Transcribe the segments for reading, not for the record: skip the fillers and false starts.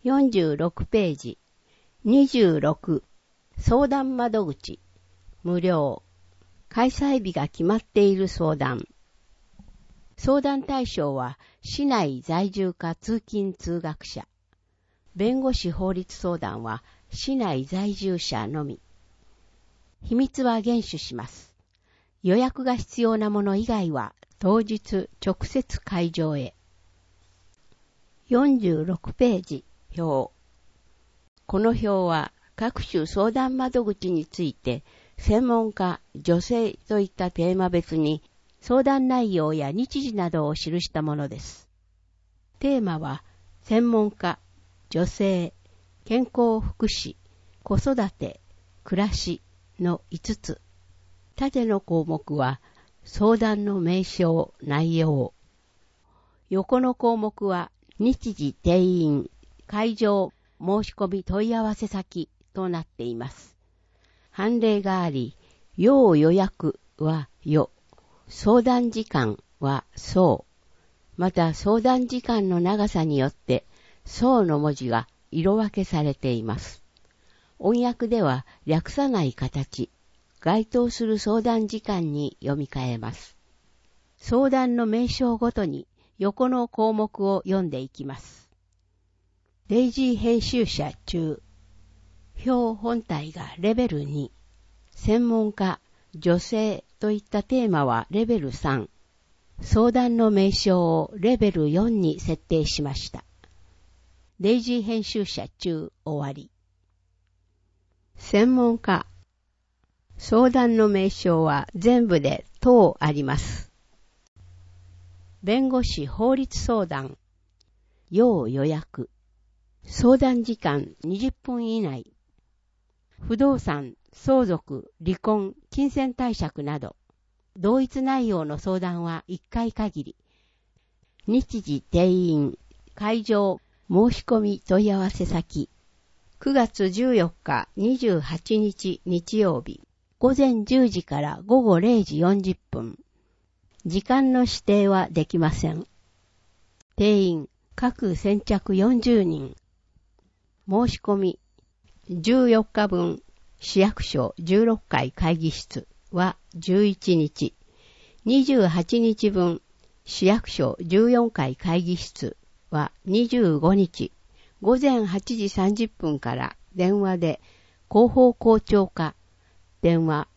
46ページ。26、相談窓口、無料。開催日が決まっている相談。相談対象は、市内在住か通勤通学者。弁護士法律相談は、市内在住者のみ。秘密は厳守します。予約が必要なもの以外は、当日直接会場へ。46ページ、表。この表は、各種相談窓口について、専門家、女性といったテーマ別に、相談内容や日時などを記したものです。テーマは、専門家、女性、健康福祉、子育て、暮らしの5つ。縦の項目は、相談の名称、内容。横の項目は、日時定員、会場、申し込み問い合わせ先となっています。判例があり、要予約は予、相談時間は相、また相談時間の長さによって相の文字が色分けされています。音訳では略さない形、該当する相談時間に読み替えます。相談の名称ごとに横の項目を読んでいきます。デイジー編集者中、表本体がレベル2、専門家、女性といったテーマはレベル3、相談の名称をレベル4に設定しました。デイジー編集者中終わり。専門家、相談の名称は全部で等あります。弁護士法律相談、要予約、相談時間20分以内、不動産、相続、離婚、金銭貸借など、同一内容の相談は1回限り。日時定員、会場、申し込み問い合わせ先。9月14日28日日曜日、午前10時から午後0時40分。時間の指定はできません。定員、各先着40人。申し込み、14日分、市役所16階会議室は11日、28日分、市役所14階会議室は25日、午前8時30分から電話で広報校長課、電話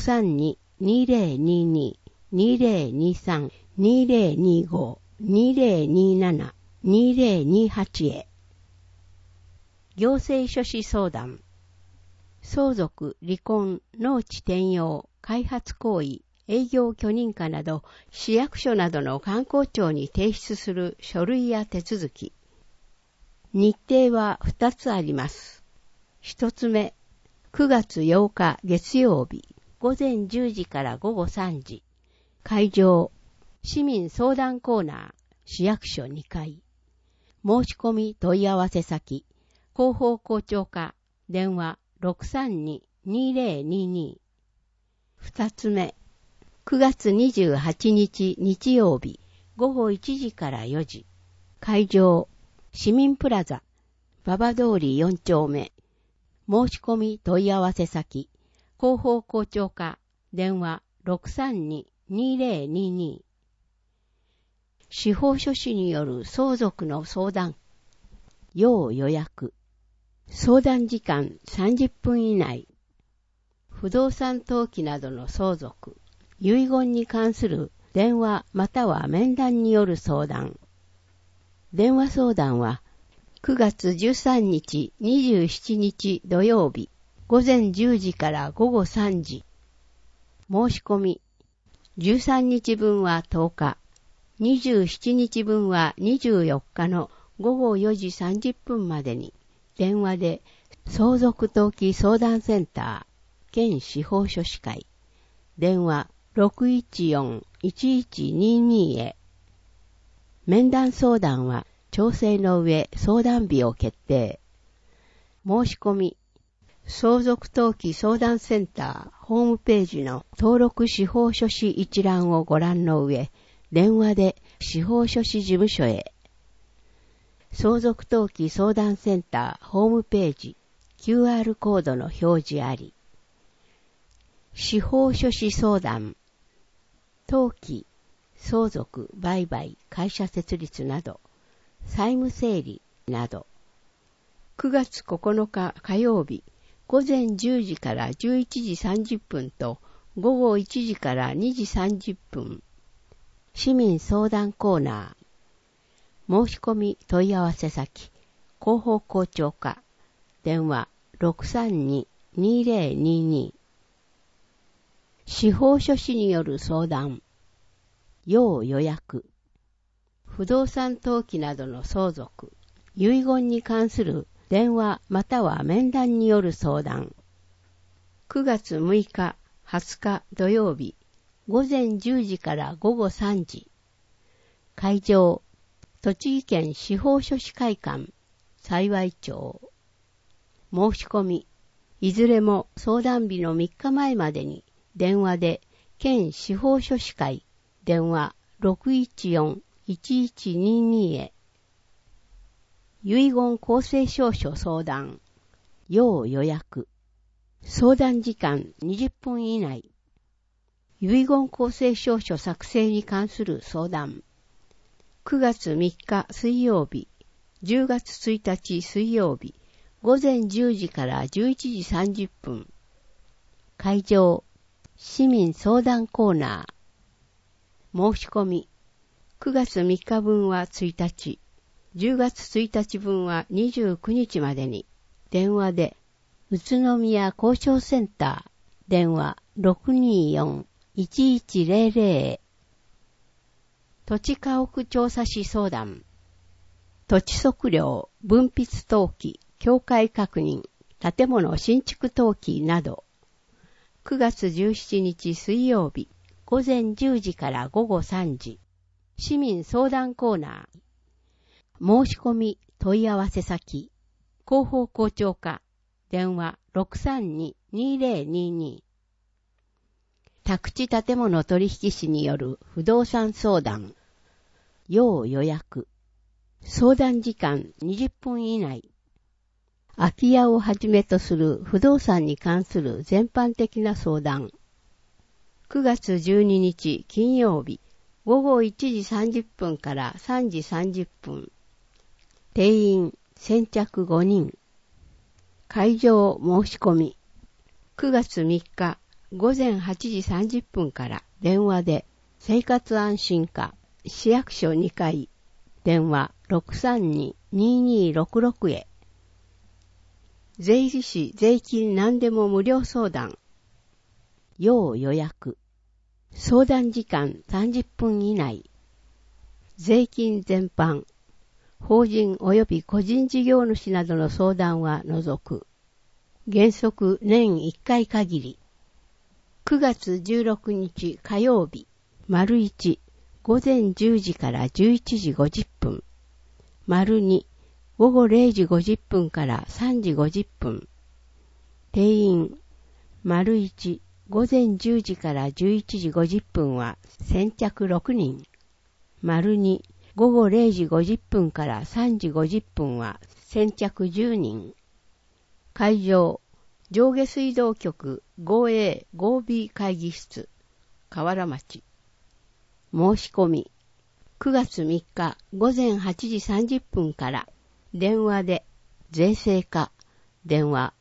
632-2023-2025-2027-2028 へ。行政書士相談、相続、離婚、農地転用、開発行為、営業許認可など、市役所などの官公庁に提出する書類や手続き。日程は2つあります。1つ目、9月8日月曜日、午前10時から午後3時。会場、市民相談コーナー、市役所2階。申し込み問い合わせ先、広報校長課、電話 632-2022。2つ目、9月28日日曜日、午後1時から4時。会場、市民プラザ、馬場通り4丁目。申し込み問い合わせ先、広報校長課、電話 632-2022。司法書士による相続の相談。要予約。相談時間30分以内。不動産登記などの相続。遺言に関する電話または面談による相談。電話相談は9月13日、27日土曜日、午前10時から午後3時。申し込み。13日分は10日、27日分は24日の午後4時30分までに、電話で相続登記相談センター、県司法書士会、電話 614-1122 へ。面談相談は調整の上相談日を決定。申し込み。相続登記相談センターホームページの登録司法書士一覧をご覧の上、電話で司法書士事務所へ。 相続登記相談センターホームページ QR コードの表示あり。司法書士相談、登記、相続、売買、会社設立など、債務整理など、9月9日火曜日、午前10時から11時30分と午後1時から2時30分、市民相談コーナー、申し込み問い合わせ先、広報校長課、電話 632-2022、司法書士による相談、要予約、不動産登記などの相続、遺言に関する電話または面談による相談。9月6日、20日土曜日、午前10時から午後3時。会場、栃木県司法書士会館、幸町。申し込み、いずれも相談日の3日前までに電話で県司法書士会、電話 614-1122 へ。遺言公正証書相談、要予約。相談時間20分以内。遺言公正証書作成に関する相談。9月3日水曜日、10月1日水曜日、午前10時から11時30分。会場、市民相談コーナー。申し込み。9月3日分は1日、10月1日分は29日までに、電話で、宇都宮交渉センター、電話 624-1100 へ。土地家屋調査士相談、土地測量、分筆登記、境界確認、建物新築登記など、9月17日水曜日、午前10時から午後3時、市民相談コーナー、申し込み問い合わせ先、広報校長課、電話 632-2022。宅地建物取引士による不動産相談、要予約。相談時間20分以内。空き家をはじめとする不動産に関する全般的な相談。9月12日金曜日、午後1時30分から3時30分。定員先着5人。会場申し込み。9月3日午前8時30分から電話で生活安心課市役所2階電話 632-2266 へ。税理士税金何でも無料相談。要予約。相談時間30分以内。税金全般。法人及び個人事業主などの相談は除く。原則年1回限り。9月16日火曜日、丸1、午前10時から11時50分。丸2、午後0時50分から3時50分。定員、丸1、午前10時から11時50分は先着6人。丸2、午後0時50分から3時50分は先着10人。会場、上下水道局 5A、5B 会議室、河原町。申し込み、9月3日午前8時30分から電話で税制課、電話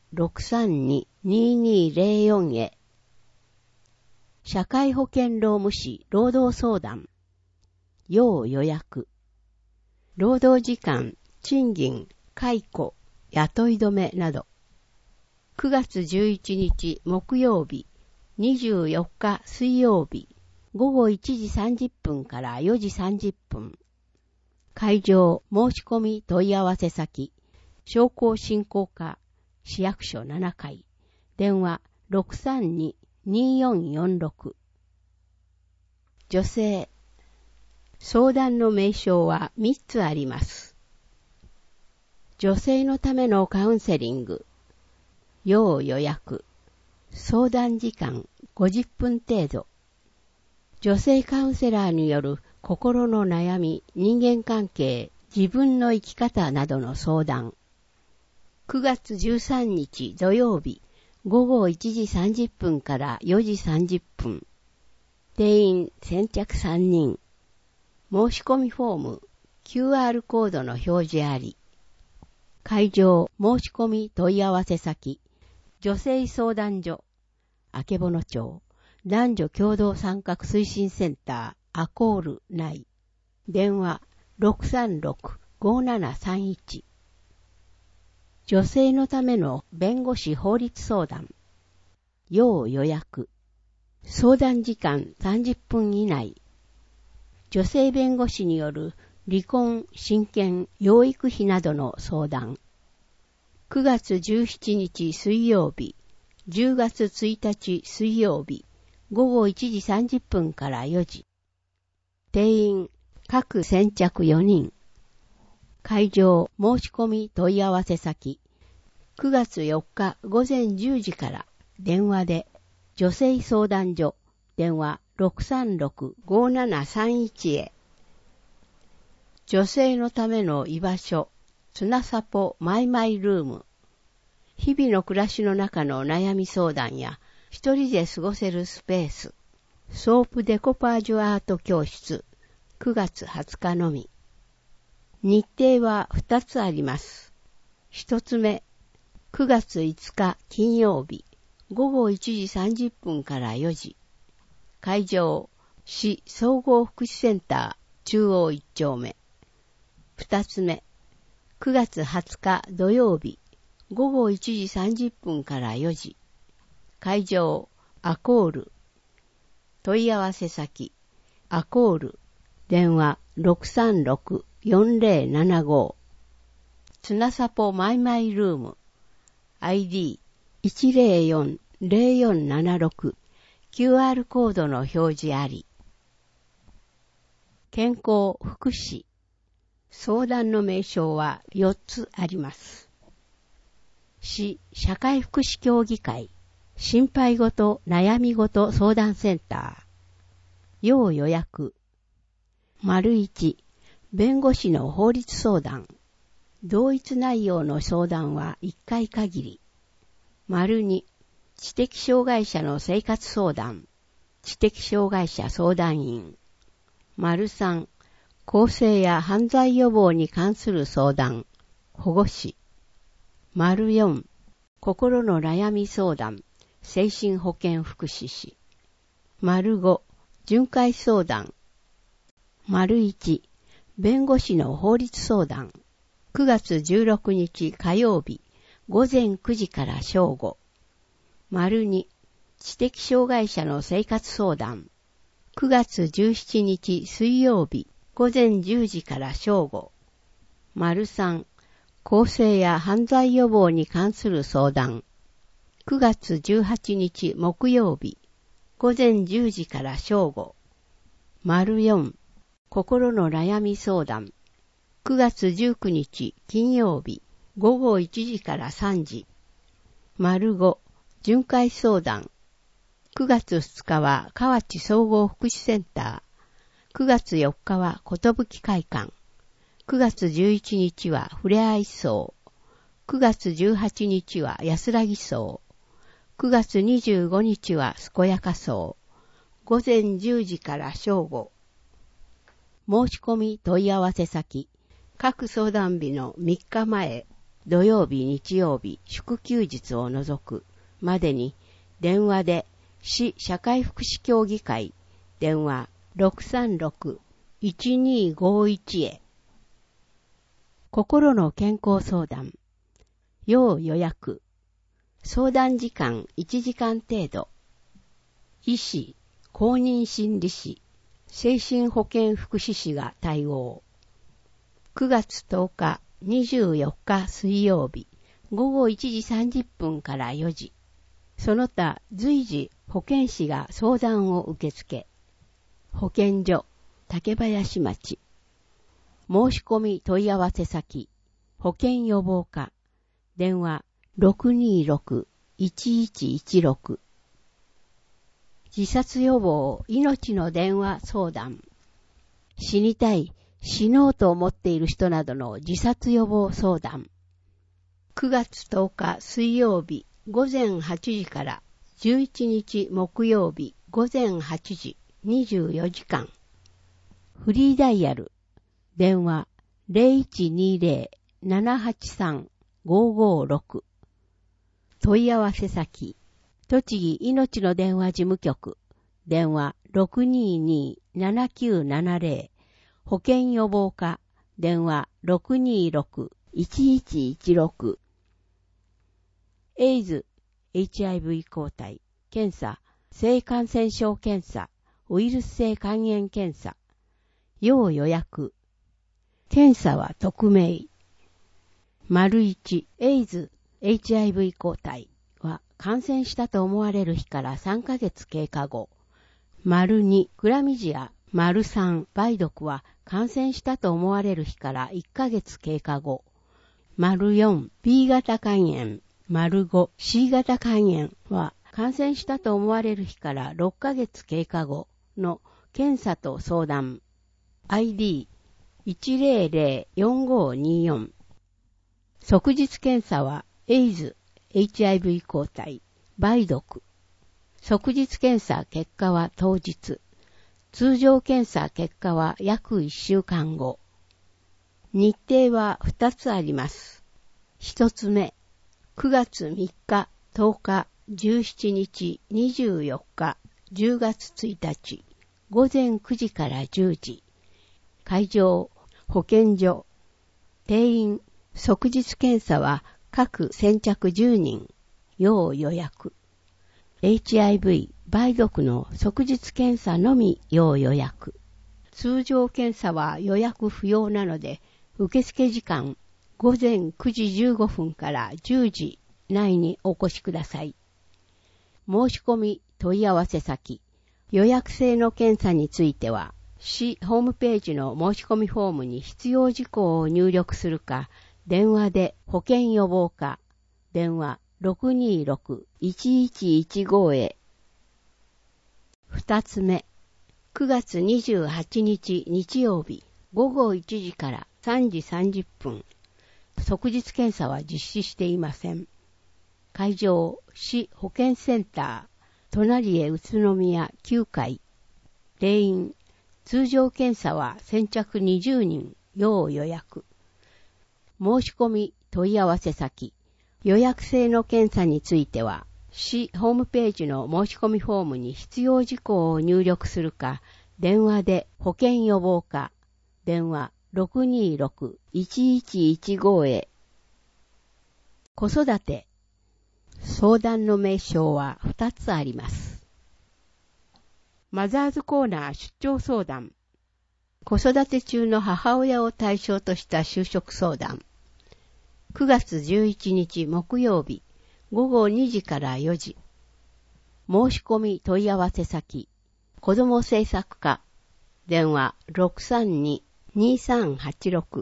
632-2204 へ。社会保険労務士労働相談。要予約。労働時間、賃金、解雇、雇い止めなど。9月11日木曜日、24日水曜日、午後1時30分から4時30分。会場、申し込み問い合わせ先、商工振興課、市役所7階、電話 632-2446。女性、相談の名称は3つあります。女性のためのカウンセリング、要予約、相談時間50分程度。女性カウンセラーによる心の悩み、人間関係、 自分の生き方などの相談。9月13日土曜日、午後1時30分から4時30分。定員先着3人。申し込みフォーム、QR コードの表示あり。会場、申し込み問い合わせ先、女性相談所、曙町、男女共同参画推進センター、アコール内。電話、636-5731。女性のための弁護士法律相談。要予約。相談時間30分以内。女性弁護士による離婚、親権、養育費などの相談。9月17日水曜日、10月1日水曜日、午後1時30分から4時。定員、各先着4人。会場、申し込み問い合わせ先。9月4日午前10時から電話で、女性相談所、電話636-5731へ。女性のための居場所、つなさぽマイマイルーム。日々の暮らしの中の悩み相談や、一人で過ごせるスペース。ソープデコパージュアート教室。9月20日のみ。日程は2つあります。1つ目、9月5日金曜日、午後1時30分から4時。会場、市総合福祉センター中央1丁目。2つ目、9月20日土曜日、午後1時30分から4時。会場、アコール。問い合わせ先、アコール。電話636-4075。つなさぽマイマイルーム。ID104-0476。QR コードの表示あり。健康福祉。相談の名称は4つあります。市社会福祉協議会。心配ごと悩みごと相談センター。要予約。1、弁護士の法律相談。同一内容の相談は1回限り。2、知的障害者の生活相談。知的障害者相談員。3、更生や犯罪予防に関する相談。保護士。4、心の悩み相談。精神保健福祉士。5、巡回相談。1、弁護士の法律相談。9月16日火曜日、午前9時から正午。2、知的障害者の生活相談。9月17日水曜日、午前10時から正午。3、更生や犯罪予防に関する相談。9月18日木曜日、午前10時から正午。4、心の悩み相談。9月19日金曜日、午後1時から3時。5、巡回相談。9月2日は河内総合福祉センター。9月4日は寿会館。9月11日はふれあい荘。9月18日は安らぎ荘。9月25日は健やか荘。午前10時から正午。申し込み問い合わせ先。各相談日の3日前、土曜日、日曜日、祝休日を除くまでに電話で市社会福祉協議会電話 636-1251 へ。心の健康相談。要予約。相談時間1時間程度。医師、公認心理師、精神保健福祉士が対応。9月10日、24日水曜日、午後1時30分から4時。その他随時保健師が相談を受け付け。保健所、竹林町。申し込み問い合わせ先、保健予防課。電話 626-1116。自殺予防、命の電話相談。死にたい、 死のうと思っている人などの自殺予防相談。9月10日水曜日午前8時から11日木曜日午前8時24時間。フリーダイヤル。電話 0120-783-556。問い合わせ先。栃木いのちの電話事務局。電話 622-7970。保健予防課。電話 626-1116。エイズ、HIV 抗体、検査、性感染症検査、ウイルス性肝炎検査。要予約。検査は匿名。1、エイズ、HIV 抗体は感染したと思われる日から3ヶ月経過後。2、クラミジア。3、梅毒は感染したと思われる日から1ヶ月経過後。4、B 型肝炎。5、C 型肝炎は感染したと思われる日から6ヶ月経過後の検査と相談。ID1004524。即日検査はエイズ、HIV 抗体、梅毒。即日検査結果は当日。通常検査結果は約1週間後。日程は2つあります。1つ目、9月3日、10日、17日、24日、10月1日、午前9時から10時。会場、保健所。定員、即日検査は各先着10人。要予約。HIV、梅毒の即日検査のみ要予約。通常検査は予約不要なので、受付時間、午前9時15分から10時内にお越しください。申し込み、問い合わせ先。予約制の検査については、市ホームページの申し込みフォームに必要事項を入力するか、電話で保健予防課、電話 626-1115 へ。2つ目、9月28日日曜日、午後1時から3時30分。即日検査は実施していません。会場、市保健センター、隣へ宇都宮9階。定員、通常検査は先着20人、要予約。申し込み、問い合わせ先。予約制の検査については、市ホームページの申し込みフォームに必要事項を入力するか、電話で保健予防課、電話 626-1115 へ。子育て。相談の名称は2つあります。マザーズコーナー出張相談。子育て中の母親を対象とした就職相談。9月11日木曜日、午後2時から4時。申し込み問い合わせ先。子ども政策課。電話 632-2386。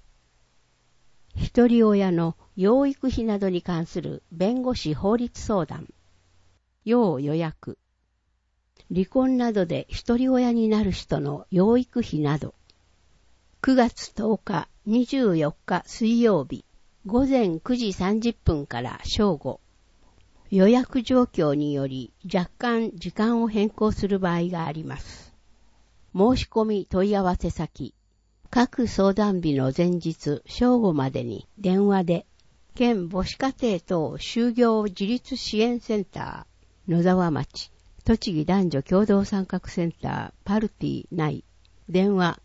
一人親の養育費などに関する弁護士法律相談。要予約。離婚などで一人親になる人の養育費など。9月10日24日水曜日。午前9時30分から正午。予約状況により若干時間を変更する場合があります。申し込み問い合わせ先。各相談日の前日正午までに電話で、県母子家庭等就業自立支援センター、野沢町、栃木男女共同参画センター、パルティ内、電話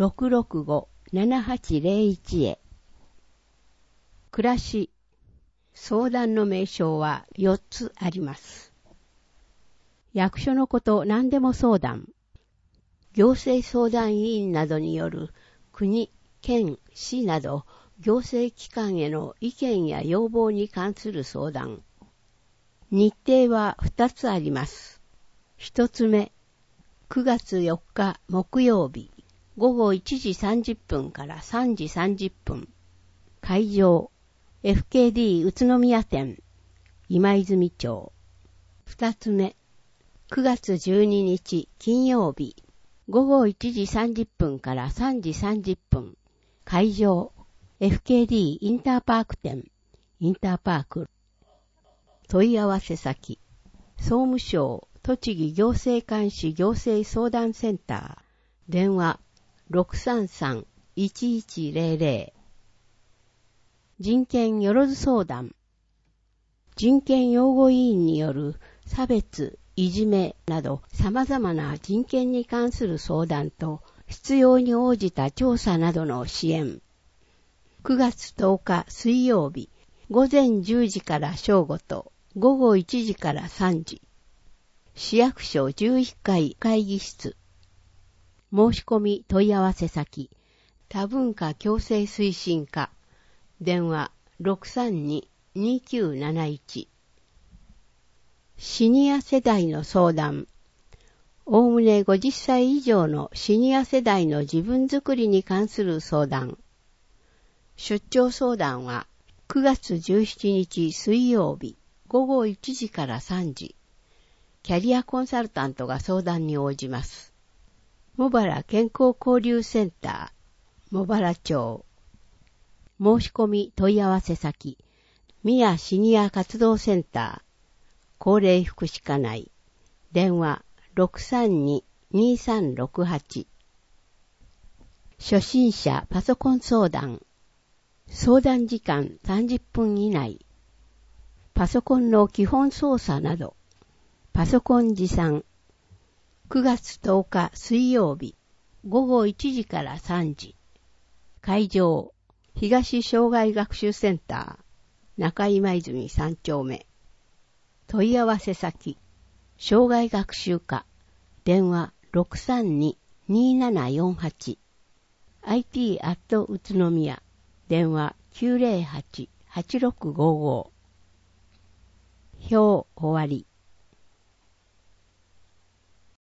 665-7801 へ。暮らし。相談の名称は4つあります。役所のこと何でも相談。行政相談委員などによる国、県、市など行政機関への意見や要望に関する相談。日程は2つあります。1つ目、9月4日木曜日、午後1時30分から3時30分。会場、FKD 宇都宮店、今泉町。2つ目、9月12日金曜日、 午後1時30分から3時30分。会場、FKD インターパーク店、インターパーク。問い合わせ先、総務省栃木行政監視行政相談センター。電話、633-1100。人権よろず相談。人権擁護委員による差別、いじめなど様々な人権に関する相談と必要に応じた調査などの支援。9月10日水曜日、午前10時から正午と午後1時から3時。市役所11階会議室。申し込み問い合わせ先、多文化共生推進課。電話 632-2971。シニア世代の相談。おおむね50歳以上のシニア世代の自分づくりに関する相談。出張相談は9月17日水曜日午後1時から3時。キャリアコンサルタントが相談に応じます。茂原健康交流センター、茂原町。申し込み問い合わせ先、宮シニア活動センター、高齢福祉課内。電話632-2368。初心者パソコン相談。相談時間30分以内。パソコンの基本操作など。パソコン持参。9月10日水曜日午後1時から3時。会場、東障害学習センター、中今泉3丁目。問い合わせ先、障害学習課。電話632-2748。IT@ 宇都宮。電話908-8655。表終わり。